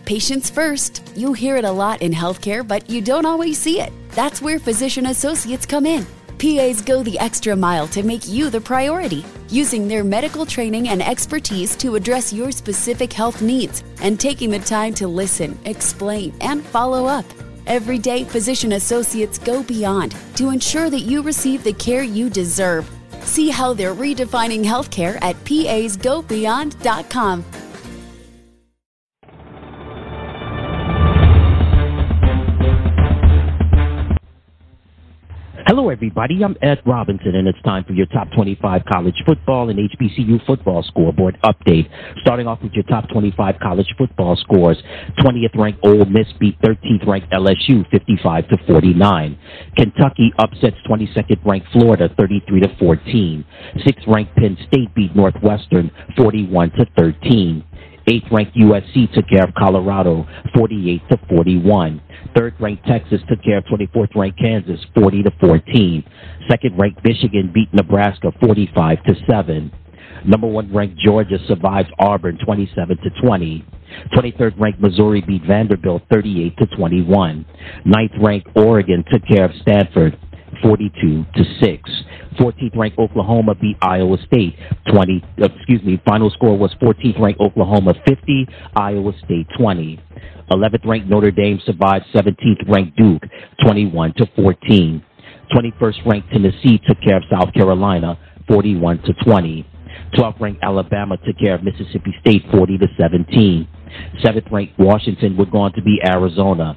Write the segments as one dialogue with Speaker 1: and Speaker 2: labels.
Speaker 1: Patients first. You hear it a lot in healthcare, but you don't always see it. That's where physician associates come in. PAs go the extra mile to make you the priority, using their medical training and expertise to address your specific health needs and taking the time to listen, explain, and follow up. Every day, physician associates go beyond to ensure that you receive the care you deserve. See how they're redefining healthcare at PAsGoBeyond.com.
Speaker 2: Hello, everybody. I'm Ed Robinson, and it's time for your top 25 college football and HBCU football scoreboard update. Starting off with your top 25 college football scores. 20th ranked Ole Miss beat 13th ranked LSU 55-49. Kentucky upsets 22nd ranked Florida 33-14. 6th ranked Penn State beat Northwestern 41-13. 8th ranked USC took care of Colorado 48-41. 3rd ranked Texas took care of 24th ranked Kansas 40-14. 2nd ranked Michigan beat Nebraska 45-7. Number 1 ranked Georgia survives Auburn 27-20. 23rd ranked Missouri beat Vanderbilt 38-21. 9th ranked Oregon took care of Stanford 42-6. 14th ranked Oklahoma beat Iowa State final score was 14th ranked Oklahoma 50, Iowa State 20. 11th ranked Notre Dame survived 17th ranked Duke 21-14. 21st ranked Tennessee took care of South Carolina 41-20. 12th ranked Alabama took care of Mississippi State 40-17. 7th ranked Washington would go on to beat Arizona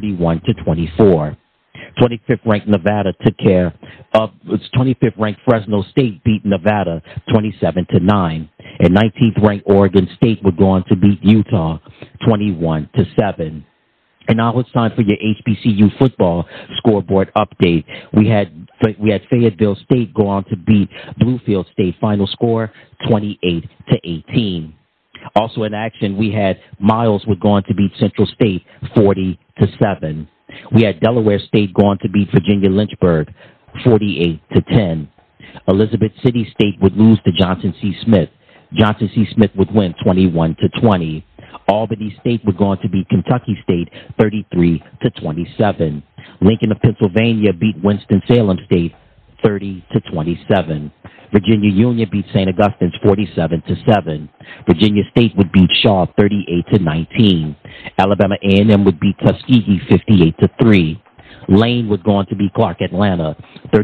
Speaker 2: 31-24. 25th ranked Nevada took care of 25th ranked Fresno State beat Nevada 27-9, and 19th ranked Oregon State would go on to beat Utah 21-7. And now it's time for your HBCU football scoreboard update. We had Fayetteville State go on to beat Bluefield State. Final score 28-18. Also in action, we had Miles would go on to beat Central State 40-7. We had Delaware State go on to beat Virginia Lynchburg 48-10. Elizabeth City State would lose to Johnson C. Smith. Johnson C. Smith would win 21-20. Albany State would go on to beat Kentucky State 33-27. Lincoln of Pennsylvania beat Winston-Salem State 30-27. Virginia Union beat St. Augustine's 47-7. Virginia State would beat Shaw 38-19. Alabama A&M would beat Tuskegee 58-3. Lane would go on to beat Clark Atlanta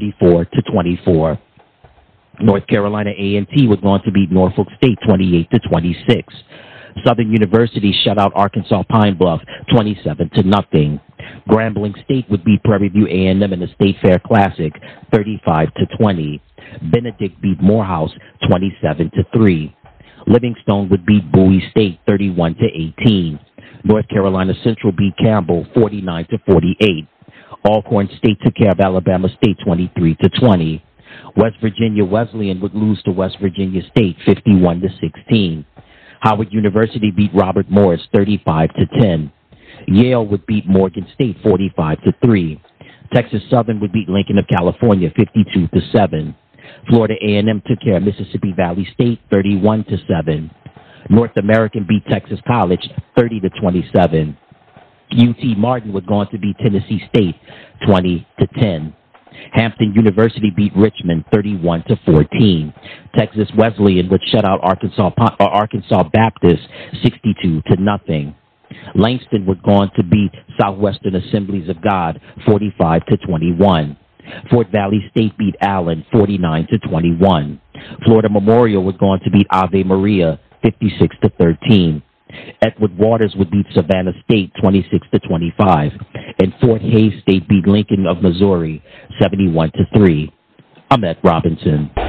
Speaker 2: 34-24. North Carolina A&T would go on to beat Norfolk State 28-26. Southern University shut out Arkansas Pine Bluff 27-0. Grambling State would beat Prairie View A&M in the State Fair Classic 35-20. Benedict beat Morehouse 27-3. Livingstone would beat Bowie State 31-18. North Carolina Central beat Campbell 49-48. Alcorn State took care of Alabama State 23-20. West Virginia Wesleyan would lose to West Virginia State 51-16. Howard University beat Robert Morris 35-10. Yale would beat Morgan State 45-3. Texas Southern would beat Lincoln of California 52-7. Florida A&M took care of Mississippi Valley State 31-7. North American beat Texas College 30-27. UT Martin would go on to beat Tennessee State 20-10. Hampton University beat Richmond 31-14. Texas Wesleyan would shut out Arkansas Baptist 62-0. Langston would go on to beat Southwestern Assemblies of God 45-21. Fort Valley State beat Allen 49-21. Florida Memorial would go on to beat Ave Maria 56-13. Edward Waters would beat Savannah State 26-25. And Fort Hays State beat Lincoln of Missouri 71-3. I'm Ed Robinson.